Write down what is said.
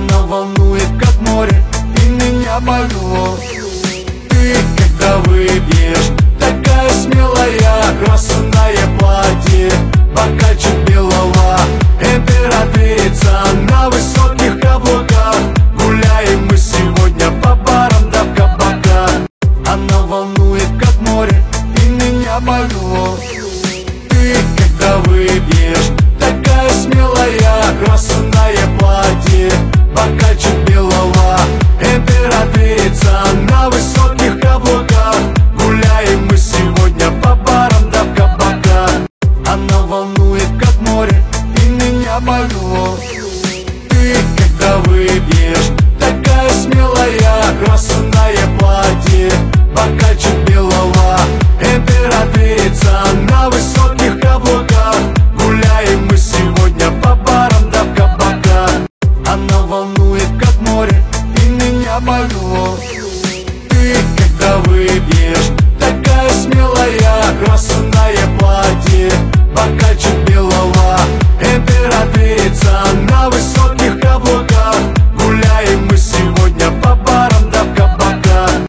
Она волнует, как море, и меня повело. Ты, когда выпьешь, такая смелая, красное платье, бокальчик белого, императрица на высоких каблуках. Гуляем мы сегодня по барам да в кабаках. Она волнует, как море, и меня повело. Ты, когда выпьешь, такая смелая, красное платье, бокальчик белого, императрица на высоких каблуках. Гуляем мы сегодня по барам да в кабаках. Она волнует, как море, и меня повело. Ты, когда выпьешь, такая смелая, красное платье, бокальчик белого, императрица на высоких каблуках. Гуляем мы сегодня по барам да в кабаках. Она волнует, как море, и меня повело.